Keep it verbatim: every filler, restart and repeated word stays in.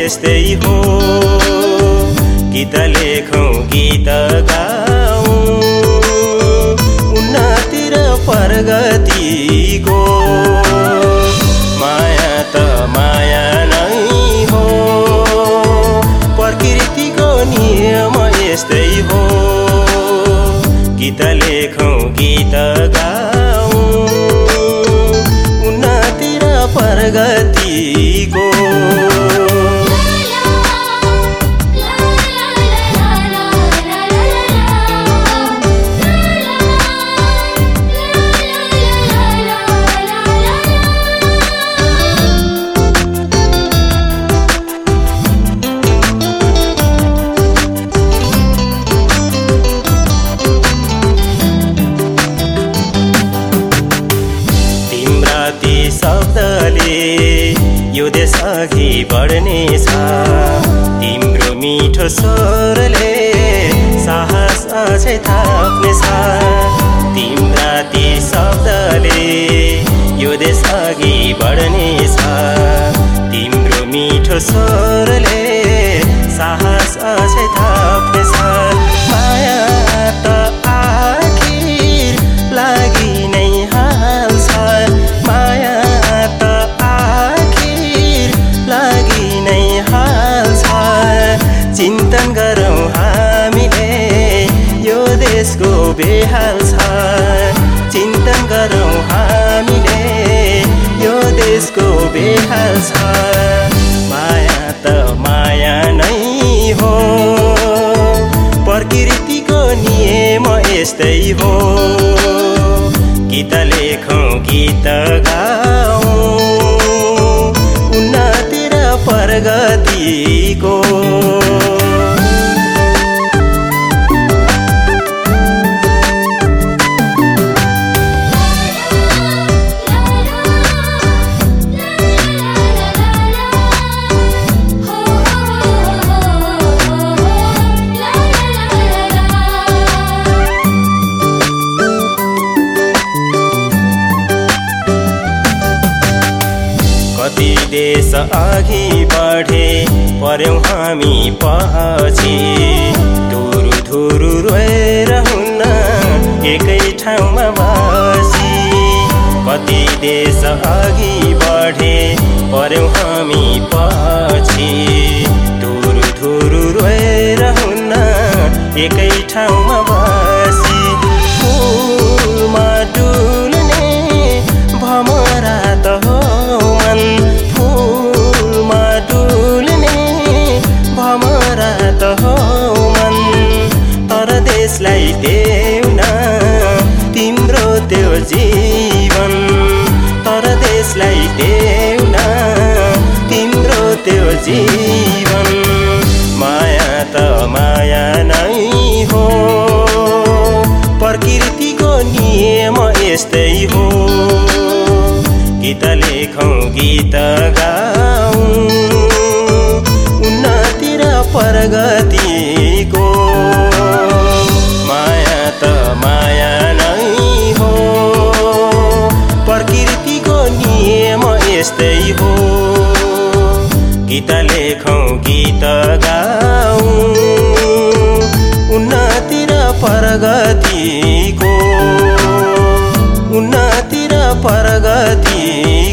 यस्तै हो। गीत लेखौँ गीत गाऊँ उन्नति र प्रगतिको। माया त माया नै हो, प्रकृतिको नियम यस्तै हो। गीत लेखौँ गीत गाऊँ उन्नति र प्रगतिको। शब्दले यो देश अघि बढ्नेछ, तिम्रो मिठो स्वरले साहस अझै थप्नेछ। तिम्रा ती शब्दले यो देश अघि बढ्नेछ, तिम्रो मिठो स्वरले साहस अझै थप्नेछ। माया त आखिर लागि नै हाल्छ, माया त आखिर लागि नै हाल्छ। चिन्तन गरौँ हामीले यो देशको बेहाल छ, चिन्तन गरौँ हामीले यो देशको बेहाल छ। माया त माया नै हो, प्रकृतिको नियम यस्तै हो। गीत लेखौँ गीत गाऊँ उन्नति र प्रगतिको। कति देश अघि बढे पर्यौँ हामी पछि, धुरु धुरु रोएर हुन्न एकै ठाउँमा बसी। कति देश अघि बढे पर्यौँ हामी पछि, धुरु धुरु रोएर हुन्न एकै ठाउँमा बसी। फुलमा डुल्ने भमरा त हो मन, फुलमा डुल्ने भमरा त हो मन। तर देशलाई देऊ न तिम्रो त्यो जीवन, तर देशलाई देऊ न तिम्रो त्यो जीवन। माया त माया नै हो, प्रकृतिको नियम यस्तै हो। गीत लेखौँ गीत गाऊँ उन्नति र प्रगतिको। माया त माया नै हो, प्रकृतिको नियम यस्तै हो। गीत लेखौँ गीत गाऊँ उन्नति र प्रगतिको, उन्नति र प्रगति।